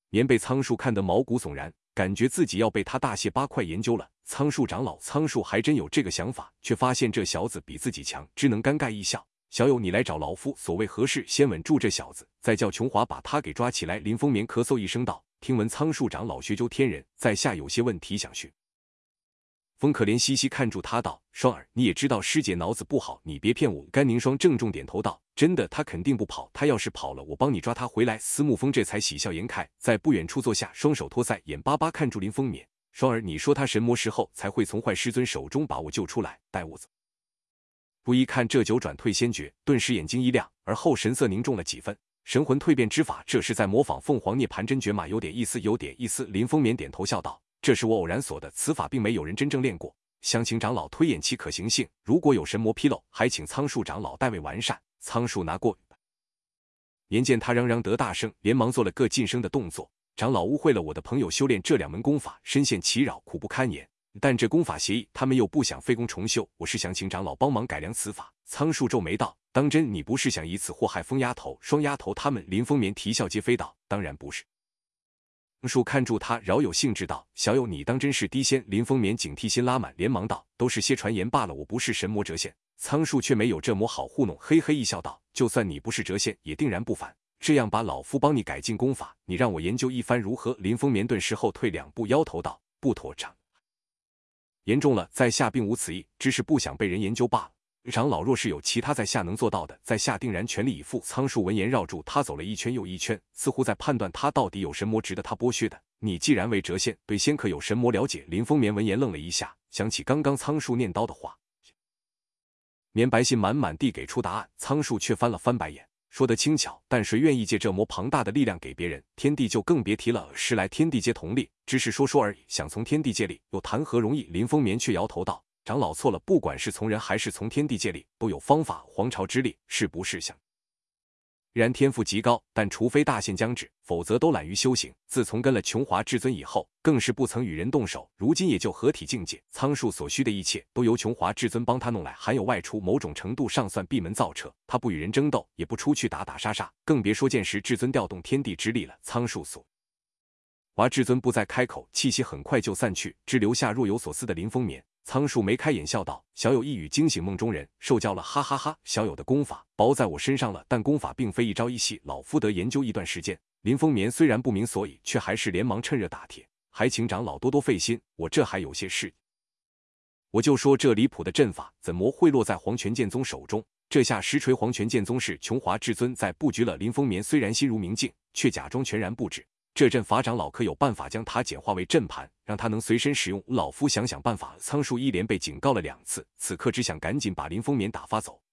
棉被仓树看得毛骨悚然，感觉自己要被他大卸八块研究了。仓树长老，仓树还真有这个想法，却发现这小子比自己强，只能尴尬一笑。小友，你来找老夫，所谓何事？先稳住这小子，再叫琼华把他给抓起来。林风眠咳嗽一声道：“听闻仓树长老学究天人，在下有些问题想询。”风可怜兮兮看住他道：“双儿，你也知道师姐脑子不好，你别骗我。”甘宁霜郑重点头道：“真的，他肯定不跑。他要是跑了，我帮你抓他回来。”司慕风这才喜笑颜开，在不远处坐下，双手托腮，眼巴巴看住林风眠。双儿，你说他神魔时候才会从坏师尊手中把我救出来，待我不一看这九转退仙诀，顿时眼睛一亮，而后神色凝重了几分。神魂蜕变之法，这是在模仿凤凰涅槃真诀吗？有点意思，有点意思。林风眠点头笑道：“这是我偶然所的，此法并没有人真正练过，想请长老推演其可行性。如果有神魔纰漏，还请仓树长老代为完善。”仓树拿过。眼见他嚷嚷得大声，连忙做了个噤声的动作。长老误会了我的朋友修炼这两门功法，深陷其扰，苦不堪言。但这功法协议，他们又不想费功重修，我是想请长老帮忙改良此法。仓树皱眉道：“当真你不是想以此祸害疯丫头、双丫头他们？”林风眠啼笑皆非道：“当然不是。”树看住他，饶有兴致道：“小友，你当真是低仙？”林风眠警惕心拉满，连忙道：“都是些传言罢了，我不是神魔谪仙。”仓树却没有这魔好糊弄，嘿嘿一笑道：“就算你不是谪仙，也定然不凡。这样吧，老夫帮你改进功法，你让我研究一番如何？”林风眠顿时后退两步，摇头道：“不妥当。严重了，在下并无此意，只是不想被人研究罢了。长老若是有其他在下能做到的，在下定然全力以赴。”仓树闻言绕住他走了一圈又一圈，似乎在判断他到底有神魔值得他剥削的。你既然为谪仙，对仙可有神魔了解？林风眠闻言愣了一下，想起刚刚仓树念叨的话，绵白信满满地给出答案。仓树却翻了翻白眼，说得轻巧，但谁愿意借这魔庞大的力量给别人？天地就更别提了，时来天地皆同力，只是说说而已，想从天地借力，又谈何容易？林风眠却摇头道：“长老错了，不管是从人还是从天地借力，都有方法。皇朝之力是不是想然天赋极高，但除非大限将至，否则都懒于修行。自从跟了琼华至尊以后，更是不曾与人动手，如今也就合体境界。仓树所需的一切都由琼华至尊帮他弄来，含有外出，某种程度上算闭门造车。他不与人争斗，也不出去打打杀杀，更别说见时至尊调动天地之力了。”仓树所华至尊不再开口，气息很快就散去，只留下若有所思的林风眠。仓树眉开眼笑道：“小友一语惊醒梦中人，受教了，哈哈哈！小友的功法包在我身上了，但功法并非一朝一夕，老夫得研究一段时间。”林风眠虽然不明所以，却还是连忙趁热打铁：“还请长老多多费心，我这还有些事。我就说这离谱的阵法，怎么会落在黄泉剑宗手中？”这下实锤黄泉剑宗是琼华至尊在布局了。林风眠虽然心如明镜，却假装全然不知。这阵法长老可有办法将它简化为阵盘，让他能随身使用？老夫想想办法。仓树一连被警告了2次，此刻只想赶紧把林风眠打发走。